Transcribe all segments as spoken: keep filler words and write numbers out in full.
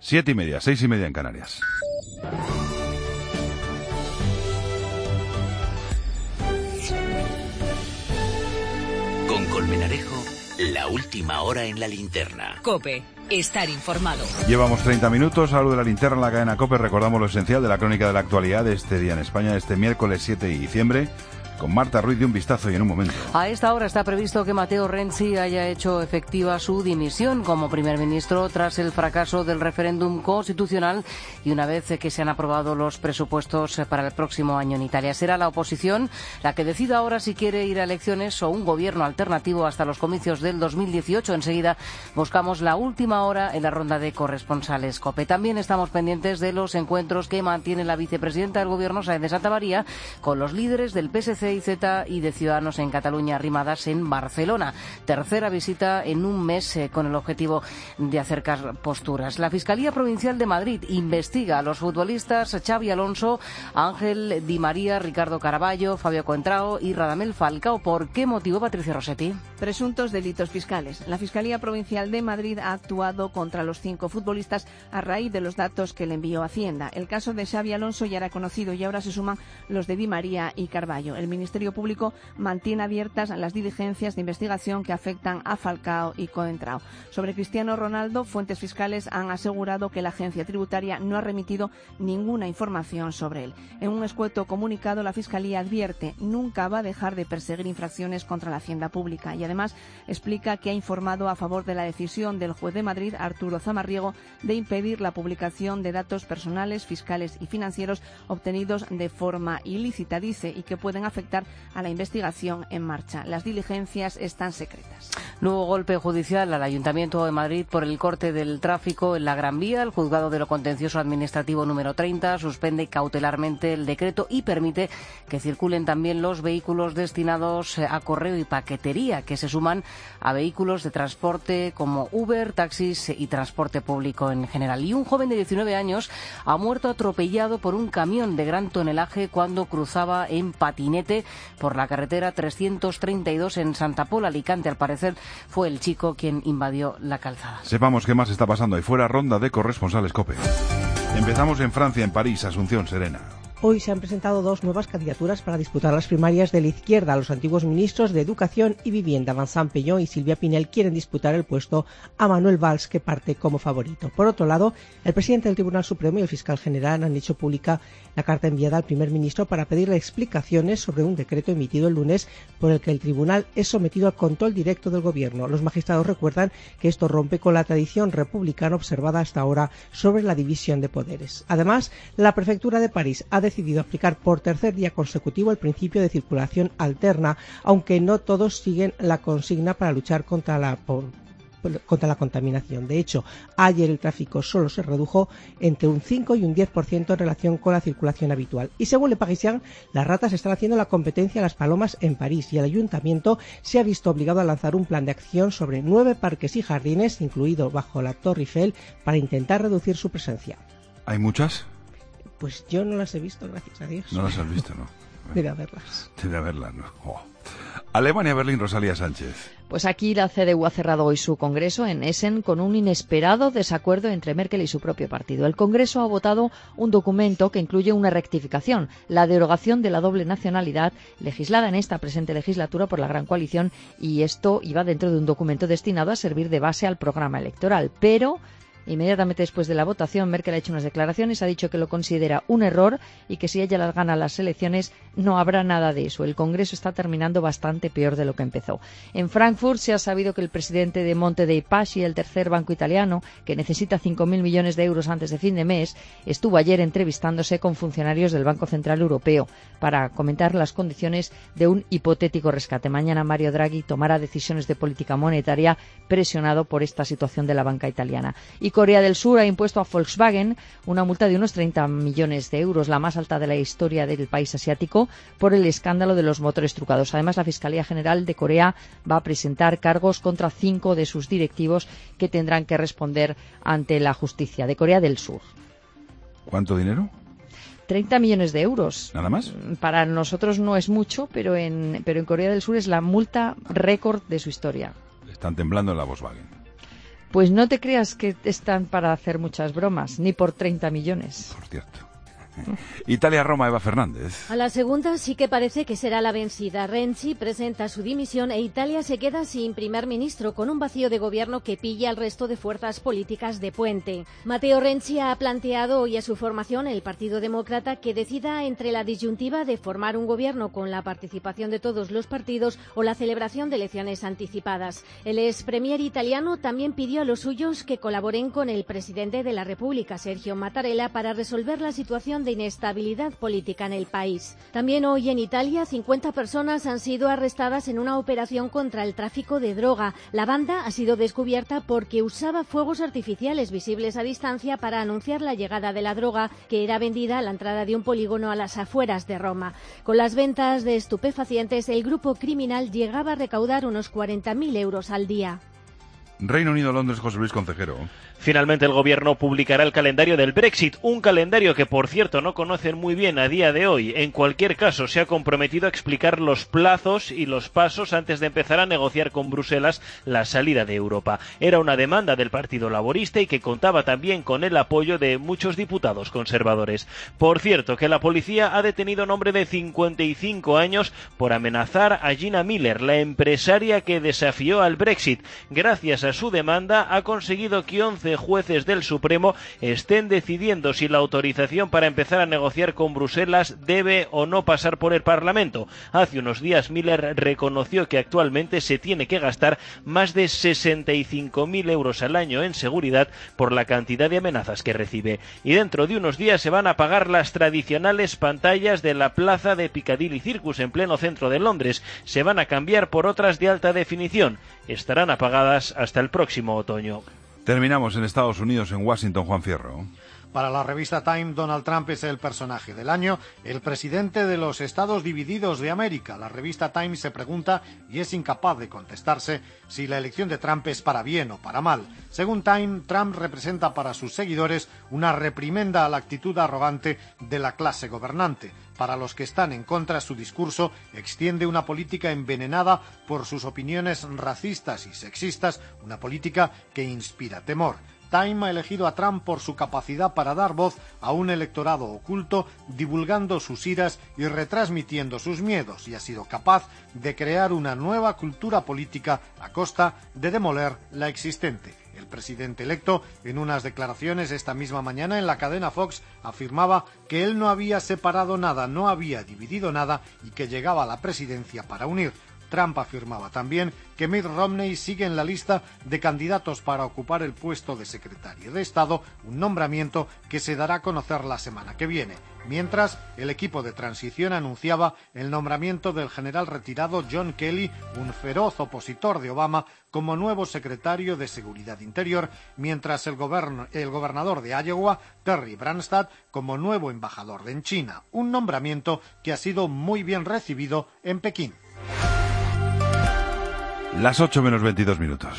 Siete y media, seis y media en Canarias. Con Colmenarejo, la última hora en la linterna. COPE, estar informado. Llevamos treinta minutos a lo de la linterna en la cadena COPE. Recordamos lo esencial de la crónica de la actualidad de este día en España, este miércoles siete de diciembre. Con Marta Ruiz de un vistazo y en un momento. A esta hora está previsto que Matteo Renzi haya hecho efectiva su dimisión como primer ministro tras el fracaso del referéndum constitucional y una vez que se han aprobado los presupuestos para el próximo año en Italia. Será la oposición la que decida ahora si quiere ir a elecciones o un gobierno alternativo hasta los comicios del dos mil dieciocho. Enseguida buscamos la última hora en la ronda de corresponsales COPE. También estamos pendientes de los encuentros que mantiene la vicepresidenta del gobierno, Sáenz de Santamaría, con los líderes del P S C y Z y de Ciudadanos en Cataluña, arrimadas en Barcelona. Tercera visita en un mes eh, con el objetivo de acercar posturas. La Fiscalía Provincial de Madrid investiga a los futbolistas Xavi Alonso, Ángel Di María, Ricardo Caraballo, Fabio Contrao y Radamel Falcao. ¿Por qué motivo, Patricia Rossetti? Presuntos delitos fiscales. La Fiscalía Provincial de Madrid ha actuado contra los cinco futbolistas a raíz de los datos que le envió Hacienda. El caso de Xavi Alonso ya era conocido y ahora se suman los de Di María y Carballo. El Ministerio Público mantiene abiertas las diligencias de investigación que afectan a Falcao y Contrao. Sobre Cristiano Ronaldo, fuentes fiscales han asegurado que la agencia tributaria no ha remitido ninguna información sobre él. En un escueto comunicado, la Fiscalía advierte nunca va a dejar de perseguir infracciones contra la hacienda pública y además explica que ha informado a favor de la decisión del juez de Madrid, Arturo Zamarriego, de impedir la publicación de datos personales, fiscales y financieros obtenidos de forma ilícita, dice, y que pueden afectar a la investigación en marcha. Las diligencias están secretas. Nuevo golpe judicial al Ayuntamiento de Madrid por el corte del tráfico en la Gran Vía. El Juzgado de lo Contencioso Administrativo número treinta suspende cautelarmente el decreto y permite que circulen también los vehículos destinados a correo y paquetería, que se suman a vehículos de transporte como Uber, taxis y transporte público en general. Y un joven de diecinueve años ha muerto atropellado por un camión de gran tonelaje cuando cruzaba en patinete por la carretera trescientos treinta y dos en Santa Pola, Alicante. Al parecer fue el chico quien invadió la calzada. Sepamos qué más está pasando ahí fuera. Ronda de corresponsales COPE. Empezamos en Francia, en París. Asunción Serena. Hoy se han presentado dos nuevas candidaturas para disputar las primarias de la izquierda. Los antiguos ministros de Educación y Vivienda, Vincent Peillon y Silvia Pinel, quieren disputar el puesto a Manuel Valls, que parte como favorito. Por otro lado, el presidente del Tribunal Supremo y el fiscal general han hecho pública la carta enviada al primer ministro para pedirle explicaciones sobre un decreto emitido el lunes por el que el tribunal es sometido al control directo del gobierno. Los magistrados recuerdan que esto rompe con la tradición republicana observada hasta ahora sobre la división de poderes. Además, la prefectura de París ha decidido aplicar por tercer día consecutivo el principio de circulación alterna, aunque no todos siguen la consigna para luchar contra la contra la contaminación. De hecho, ayer el tráfico solo se redujo entre un cinco y un diez por ciento en relación con la circulación habitual. Y según Le Parisien, las ratas están haciendo la competencia a las palomas en París y el ayuntamiento se ha visto obligado a lanzar un plan de acción sobre nueve parques y jardines, incluido bajo la Torre Eiffel, para intentar reducir su presencia. ¿Hay muchas? Pues yo no las he visto, gracias a Dios. No las has visto, ¿no? Debe haberlas. Debe haberlas, ¿no? Oh. Alemania, Berlín, Rosalía Sánchez. Pues aquí la C D U ha cerrado hoy su congreso en Essen con un inesperado desacuerdo entre Merkel y su propio partido. El Congreso ha votado un documento que incluye una rectificación, la derogación de la doble nacionalidad legislada en esta presente legislatura por la Gran Coalición, y esto iba dentro de un documento destinado a servir de base al programa electoral. Pero inmediatamente después de la votación, Merkel ha hecho unas declaraciones, ha dicho que lo considera un error y que si ella las gana las elecciones no habrá nada de eso. El Congreso está terminando bastante peor de lo que empezó. En Frankfurt se ha sabido que el presidente de Monte dei Paschi, el tercer banco italiano, que necesita cinco mil millones de euros antes de fin de mes, estuvo ayer entrevistándose con funcionarios del Banco Central Europeo para comentar las condiciones de un hipotético rescate. Mañana Mario Draghi tomará decisiones de política monetaria presionado por esta situación de la banca italiana. Y Corea del Sur ha impuesto a Volkswagen una multa de unos treinta millones de euros, la más alta de la historia del país asiático, por el escándalo de los motores trucados. Además, la Fiscalía General de Corea va a presentar cargos contra cinco de sus directivos que tendrán que responder ante la justicia de Corea del Sur. ¿Cuánto dinero? treinta millones de euros. ¿Nada más? Para nosotros no es mucho, pero en, pero en Corea del Sur es la multa récord de su historia. Están temblando en la Volkswagen. Pues no te creas que están para hacer muchas bromas, ni por treinta millones. Por cierto. Italia-Roma, Eva Fernández. A la segunda sí que parece que será la vencida. Renzi presenta su dimisión e Italia se queda sin primer ministro, con un vacío de gobierno que pilla al resto de fuerzas políticas de puente. Matteo Renzi ha planteado hoy a su formación, el Partido Demócrata, que decida entre la disyuntiva de formar un gobierno con la participación de todos los partidos o la celebración de elecciones anticipadas. El ex premier italiano también pidió a los suyos que colaboren con el presidente de la República, Sergio Mattarella, para resolver la situación de inestabilidad política en el país. También hoy en Italia, cincuenta personas han sido arrestadas en una operación contra el tráfico de droga. La banda ha sido descubierta porque usaba fuegos artificiales visibles a distancia para anunciar la llegada de la droga, que era vendida a la entrada de un polígono a las afueras de Roma. Con las ventas de estupefacientes, el grupo criminal llegaba a recaudar unos cuarenta mil euros al día. Reino Unido, Londres, José Luis Concejero. Finalmente el gobierno publicará el calendario del Brexit, un calendario que por cierto no conocen muy bien a día de hoy. En cualquier caso se ha comprometido a explicar los plazos y los pasos antes de empezar a negociar con Bruselas la salida de Europa. Era una demanda del Partido Laborista y que contaba también con el apoyo de muchos diputados conservadores. Por cierto que la policía ha detenido a un hombre de cincuenta y cinco años por amenazar a Gina Miller, la empresaria que desafió al Brexit. Gracias a su demanda ha conseguido que once jueces del Supremo estén decidiendo si la autorización para empezar a negociar con Bruselas debe o no pasar por el Parlamento. Hace unos días Miller reconoció que actualmente se tiene que gastar más de sesenta y cinco mil euros al año en seguridad por la cantidad de amenazas que recibe. Y dentro de unos días se van a apagar las tradicionales pantallas de la plaza de Piccadilly Circus en pleno centro de Londres. Se van a cambiar por otras de alta definición. Estarán apagadas hasta el próximo otoño. Terminamos en Estados Unidos, en Washington, Juan Fierro. Para la revista Time, Donald Trump es el personaje del año, el presidente de los Estados Divididos de América. La revista Time se pregunta, y es incapaz de contestarse, si la elección de Trump es para bien o para mal. Según Time, Trump representa para sus seguidores una reprimenda a la actitud arrogante de la clase gobernante. Para los que están en contra, su discurso extiende una política envenenada por sus opiniones racistas y sexistas, una política que inspira temor. Time ha elegido a Trump por su capacidad para dar voz a un electorado oculto, divulgando sus iras y retransmitiendo sus miedos, y ha sido capaz de crear una nueva cultura política a costa de demoler la existente. El presidente electo, en unas declaraciones esta misma mañana en la cadena Fox, afirmaba que él no había separado nada, no había dividido nada y que llegaba a la presidencia para unir. Trump afirmaba también que Mitt Romney sigue en la lista de candidatos para ocupar el puesto de secretario de Estado, un nombramiento que se dará a conocer la semana que viene. Mientras, el equipo de transición anunciaba el nombramiento del general retirado John Kelly, un feroz opositor de Obama, como nuevo secretario de Seguridad Interior, mientras el, gobern- el gobernador de Iowa, Terry Branstad, como nuevo embajador en China, un nombramiento que ha sido muy bien recibido en Pekín. Las ocho menos veintidós minutos.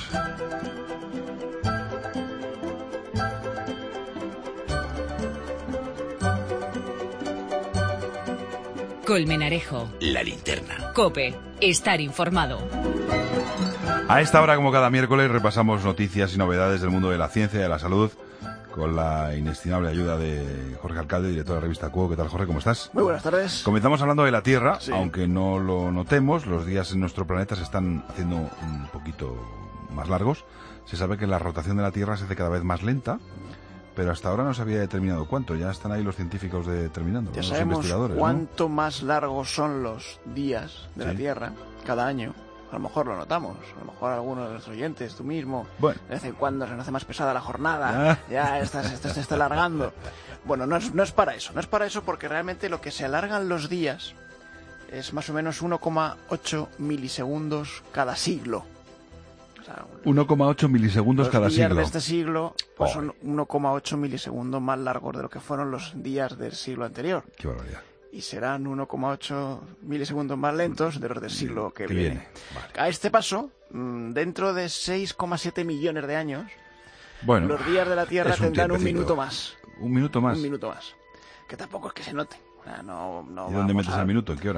Colmenarejo. La linterna. COPE. Estar informado. A esta hora, como cada miércoles, repasamos noticias y novedades del mundo de la ciencia y de la salud con la inestimable ayuda de Jorge Alcalde, director de la revista Cuo. ¿Qué tal, Jorge? ¿Cómo estás? Muy buenas tardes. Comenzamos hablando de la Tierra, sí. Aunque no lo notemos, los días en nuestro planeta se están haciendo un poquito más largos. Se sabe que la rotación de la Tierra se hace cada vez más lenta, pero hasta ahora no se había determinado cuánto. Ya están ahí los científicos determinando, ya los sabemos investigadores. Cuánto ¿no? más largos son los días de sí. la Tierra cada año. A lo mejor lo notamos, a lo mejor algunos de nuestros oyentes, tú mismo, bueno. de vez en cuando se nos hace más pesada la jornada, ah. ya esta, esta se está alargando. Bueno, no es, no es para eso, no es para eso porque realmente lo que se alargan los días es más o menos uno coma ocho milisegundos cada siglo. O sea, uno coma ocho milisegundos cada siglo. Los días de este siglo pues, oh. son uno coma ocho milisegundos más largos de lo que fueron los días del siglo anterior. Qué barbaridad. Y serán uno coma ocho milisegundos más lentos de los del siglo que, que viene. viene. Vale. A este paso, dentro de seis coma siete millones de años, bueno, los días de la Tierra un tendrán un tiempecito. minuto más. ¿Un minuto más? Un minuto más. Que tampoco es que se note. O sea, no, no ¿Y dónde metes a... el minuto? ¿En qué hora?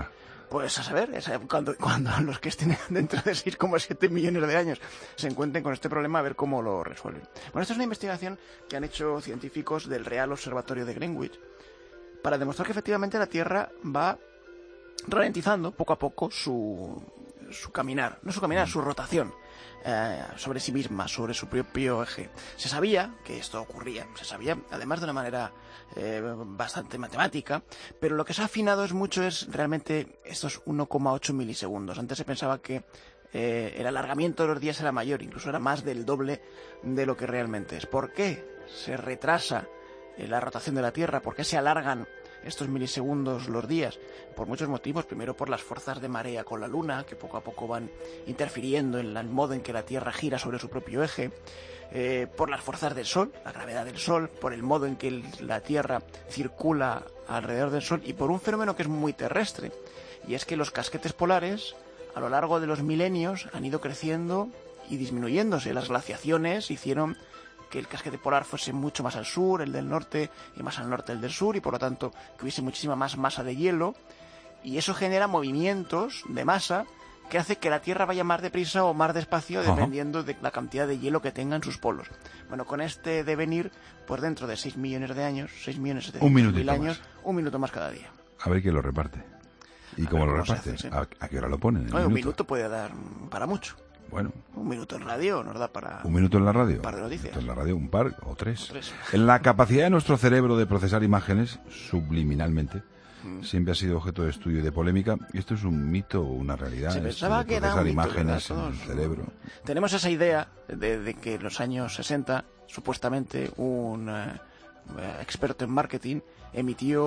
Pues a saber, es cuando, cuando los que estén dentro de seis coma siete millones de años se encuentren con este problema, a ver cómo lo resuelven. Bueno, esta es una investigación que han hecho científicos del Real Observatorio de Greenwich para demostrar que efectivamente la Tierra va ralentizando poco a poco su, su caminar, no su caminar, su rotación. Eh, sobre sí misma, sobre su propio eje. Se sabía que esto ocurría, se sabía además de una manera eh, bastante matemática, pero lo que se ha afinado es mucho es realmente estos uno coma ocho milisegundos. Antes se pensaba que eh, el alargamiento de los días era mayor, incluso era más del doble de lo que realmente es. ¿Por qué se retrasa eh, la rotación de la Tierra? ¿Por qué se alargan estos milisegundos los días? Por muchos motivos. Primero, por las fuerzas de marea con la Luna, que poco a poco van interfiriendo en el modo en que la Tierra gira sobre su propio eje. Eh, por las fuerzas del Sol, la gravedad del Sol, por el modo en que el, la Tierra circula alrededor del Sol, y por un fenómeno que es muy terrestre, y es que los casquetes polares a lo largo de los milenios han ido creciendo y disminuyéndose. Las glaciaciones hicieron que el casquete polar fuese mucho más al sur, el del norte, y más al norte el del sur, y por lo tanto que hubiese muchísima más masa de hielo, y eso genera movimientos de masa que hace que la Tierra vaya más deprisa o más despacio dependiendo de la cantidad de hielo que tengan sus polos. Bueno, con este devenir, pues dentro de seis millones de años, seis millones setecientos mil años, más. un minuto más cada día. A ver quién lo reparte. ¿Y cómo lo reparte? ¿A, ¿A qué hora lo ponen? No, un minuto? minuto puede dar para mucho. Bueno. Un minuto en radio nos da para... ¿Un minuto en la radio? Un par de noticias. En la radio, un par o tres. O tres. En la capacidad de nuestro cerebro de procesar imágenes subliminalmente mm. siempre ha sido objeto de estudio y de polémica. ¿Esto es un mito o una realidad? Se pensaba que era un mito, imágenes en el cerebro. Tenemos esa idea de, de que en los años sesenta, supuestamente, un uh, experto en marketing emitió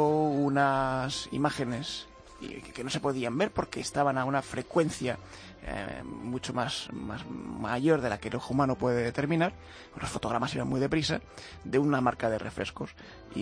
unas imágenes que no se podían ver porque estaban a una frecuencia eh, mucho más, más mayor de la que el ojo humano puede determinar. Los fotogramas iban muy deprisa, de una marca de refrescos,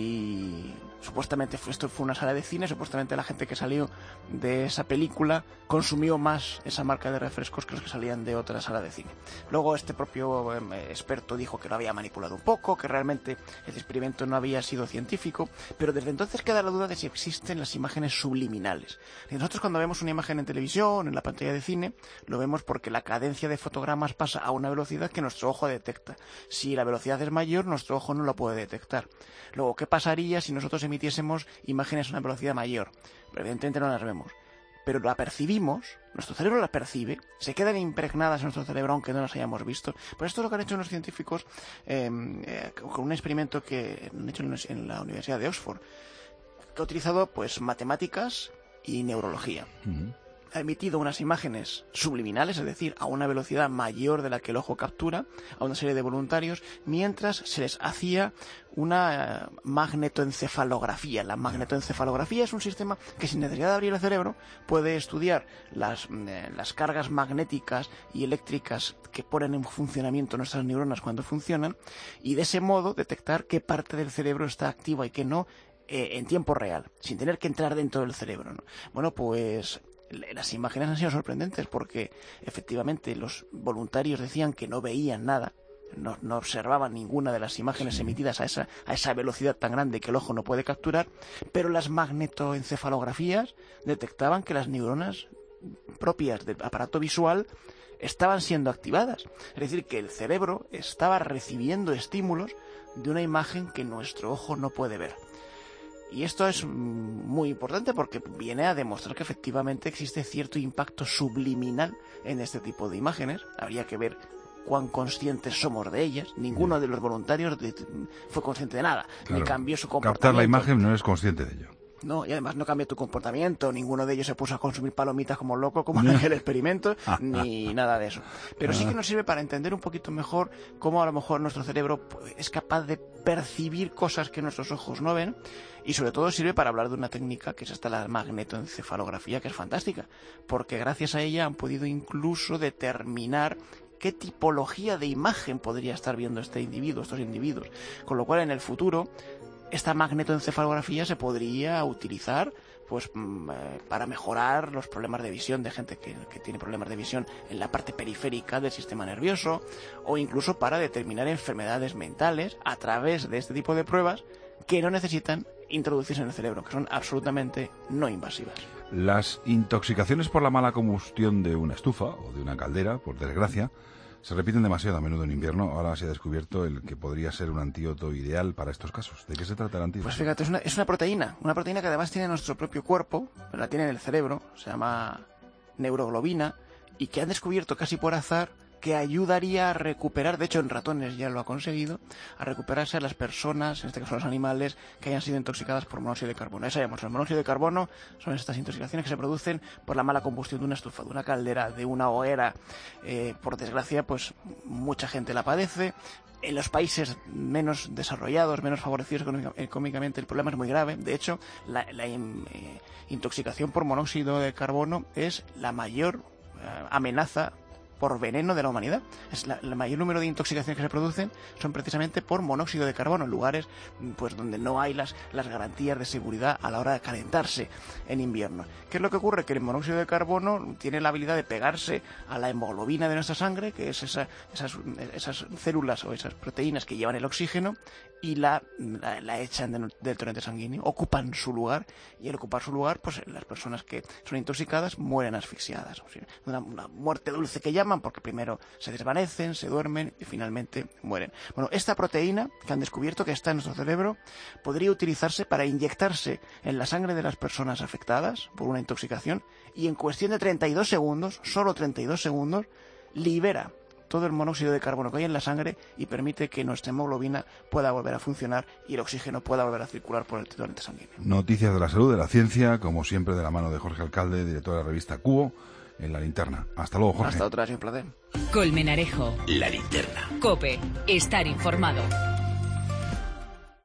y supuestamente esto fue una sala de cine, supuestamente la gente que salió de esa película consumió más esa marca de refrescos que los que salían de otra sala de cine. Luego este propio eh, experto dijo que lo había manipulado un poco, que realmente el experimento no había sido científico, pero desde entonces queda la duda de si existen las imágenes subliminales. Y nosotros cuando vemos una imagen en televisión, en la pantalla de cine, lo vemos porque la cadencia de fotogramas pasa a una velocidad que nuestro ojo detecta. Si la velocidad es mayor, nuestro ojo no lo puede detectar. Luego, ¿qué pasaría si nosotros emitiésemos imágenes a una velocidad mayor? Pero evidentemente no las vemos. Pero la percibimos, nuestro cerebro las percibe, se quedan impregnadas en nuestro cerebro aunque no las hayamos visto. Por esto es lo que han hecho unos científicos eh, eh, con un experimento que han hecho en la Universidad de Oxford, que ha utilizado pues matemáticas y neurología. Uh-huh. Ha emitido unas imágenes subliminales, es decir, a una velocidad mayor de la que el ojo captura, a una serie de voluntarios, mientras se les hacía una uh, magnetoencefalografía. La magnetoencefalografía es un sistema que, sin necesidad de abrir el cerebro, puede estudiar las, eh, las cargas magnéticas y eléctricas que ponen en funcionamiento nuestras neuronas cuando funcionan, y de ese modo detectar qué parte del cerebro está activa y qué no, eh, en tiempo real, sin tener que entrar dentro del cerebro, ¿no? Bueno, pues las imágenes han sido sorprendentes porque efectivamente los voluntarios decían que no veían nada, no, no observaban ninguna de las imágenes sí. emitidas a esa, a esa velocidad tan grande que el ojo no puede capturar, pero las magnetoencefalografías detectaban que las neuronas propias del aparato visual estaban siendo activadas. Es decir, que el cerebro estaba recibiendo estímulos de una imagen que nuestro ojo no puede ver. Y esto es muy importante porque viene a demostrar que efectivamente existe cierto impacto subliminal en este tipo de imágenes. Habría que ver cuán conscientes somos de ellas. Ninguno de los voluntarios de, fue consciente de nada, claro, ni cambió su comportamiento. Captar la imagen no eres consciente de ello. No, y además no cambia tu comportamiento, ninguno de ellos se puso a consumir palomitas como loco, como en el experimento, ni nada de eso. Pero sí que nos sirve para entender un poquito mejor cómo a lo mejor nuestro cerebro es capaz de percibir cosas que nuestros ojos no ven, y sobre todo sirve para hablar de una técnica que es hasta la magnetoencefalografía, que es fantástica, porque gracias a ella han podido incluso determinar qué tipología de imagen podría estar viendo este individuo, estos individuos, con lo cual en el futuro esta magnetoencefalografía se podría utilizar pues para mejorar los problemas de visión de gente que, que tiene problemas de visión en la parte periférica del sistema nervioso, o incluso para determinar enfermedades mentales a través de este tipo de pruebas que no necesitan introducirse en el cerebro, que son absolutamente no invasivas. Las intoxicaciones por la mala combustión de una estufa o de una caldera, por desgracia, se repiten demasiado a menudo en invierno. Ahora se ha descubierto el que podría ser un antídoto ideal para estos casos. ¿De qué se trata el antídoto? Pues fíjate, es una, es una proteína, una proteína que además tiene nuestro propio cuerpo, pero la tiene en el cerebro, se llama neuroglobina, y que han descubierto casi por azar que ayudaría a recuperar, de hecho en ratones ya lo ha conseguido, a recuperarse a las personas, en este caso los animales, que hayan sido intoxicadas por monóxido de carbono. Ya sabemos, el monóxido de carbono son estas intoxicaciones que se producen por la mala combustión de una estufa, de una caldera, de una hoguera. Eh, por desgracia, pues mucha gente la padece. En los países menos desarrollados, menos favorecidos económicamente, el problema es muy grave. De hecho, la, la eh, intoxicación por monóxido de carbono es la mayor eh, amenaza por veneno de la humanidad. Es la, el mayor número de intoxicaciones que se producen son precisamente por monóxido de carbono, en lugares pues donde no hay las, las garantías de seguridad a la hora de calentarse en invierno. ¿Qué es lo que ocurre? Que el monóxido de carbono tiene la habilidad de pegarse a la hemoglobina de nuestra sangre, que es esa, esas, esas células o esas proteínas que llevan el oxígeno, y la, la, la echan de, del torrente sanguíneo, ocupan su lugar, y al ocupar su lugar, pues las personas que son intoxicadas mueren asfixiadas. O sea, una, una muerte dulce que llaman, porque primero se desvanecen, se duermen y finalmente mueren. Bueno, esta proteína que han descubierto que está en nuestro cerebro podría utilizarse para inyectarse en la sangre de las personas afectadas por una intoxicación, y en cuestión de treinta y dos segundos, solo treinta y dos segundos, libera todo el monóxido de carbono que hay en la sangre y permite que nuestra hemoglobina pueda volver a funcionar y el oxígeno pueda volver a circular por el torrente sanguíneo. Noticias de la salud, de la ciencia, como siempre de la mano de Jorge Alcalde, director de la revista Cubo, en La Linterna. Hasta luego, Jorge. Hasta otra, es un placer. Colmenarejo. La Linterna. COPE. Estar informado.